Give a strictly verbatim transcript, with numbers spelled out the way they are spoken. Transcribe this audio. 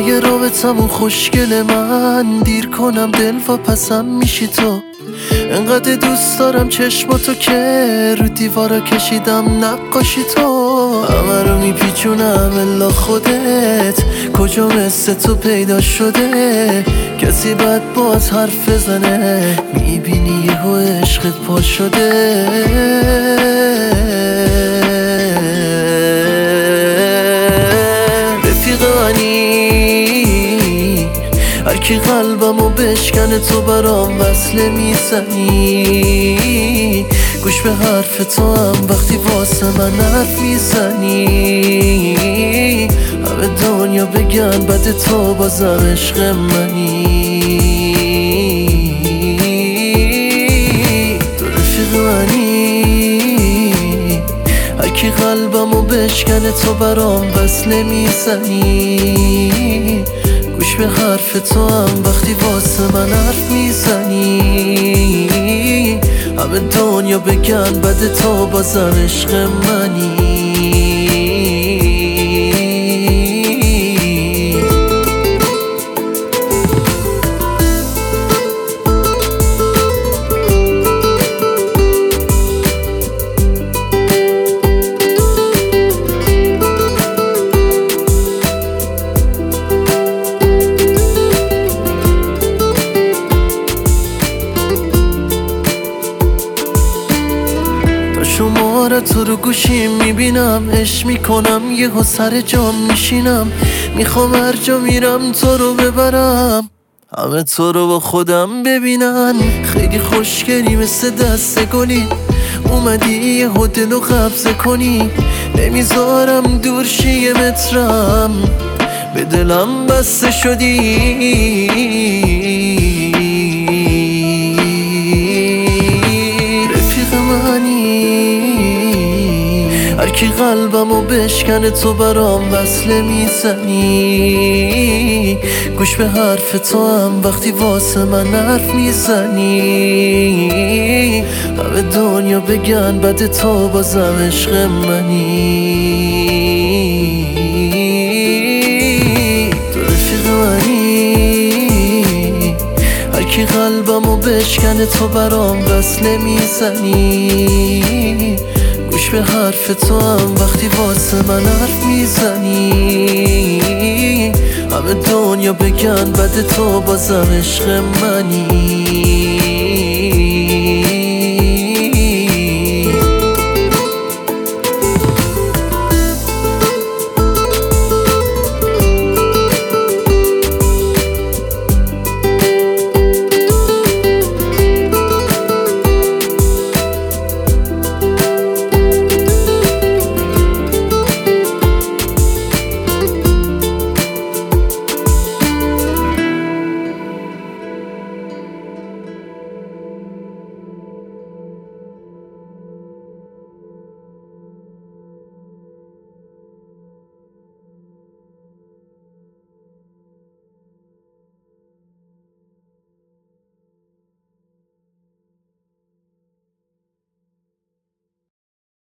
روزای رابطمون خوشگل من، دیر کنم دل و پسم میشی تو. انقدر دوست دارم چشماتو که رو دیوارا کشیدم نقاشی تو. همه رو میپیچونم الا خودت، کجا مثل تو پیدا شده کسی بد باز حرف بزنه، میبینی یهو عشقت پا شده. هرکی قلبمو بشکنه تو برام وصله میزنی، گوش به حرف تو هم وقتی واسه من حرف میزنی. همه دنیا بگن بد تو بازم عشق منی، تو رفیق منی. هرکی قلبمو بشکنه تو برام وصله میزنی، گوش به حرف تو هم وقتی واسه من حرف میزنی. همه دنیا بگن بد تو بازم عشق منی. شماره تو رو گوشیم میبینم، عشق میکنم یهو سر جام میشینم. میخوام هر جا میرم تو رو ببرم، همه تو رو با خودم ببینن. خیلی خوشگلی مثل دست گلی، اومدی یهو دلو قبضه کنی. نمیذارم دور شی یه مترم، به دلم بسته شدی. هرکی قلبمو بشکنه تو برام وصله میزنی، گوش به حرف تو هم وقتی واسه من حرف میزنی. همه دنیا بگن بد تو بازم عشق منی، تو رفیق منی. هرکی قلبمو بشکنه تو برام وصله میزنی، گوش به حرف تو هم وقتی واسه من حرف میزنی. همه دنیا بگن بد تو بازم عشق منی.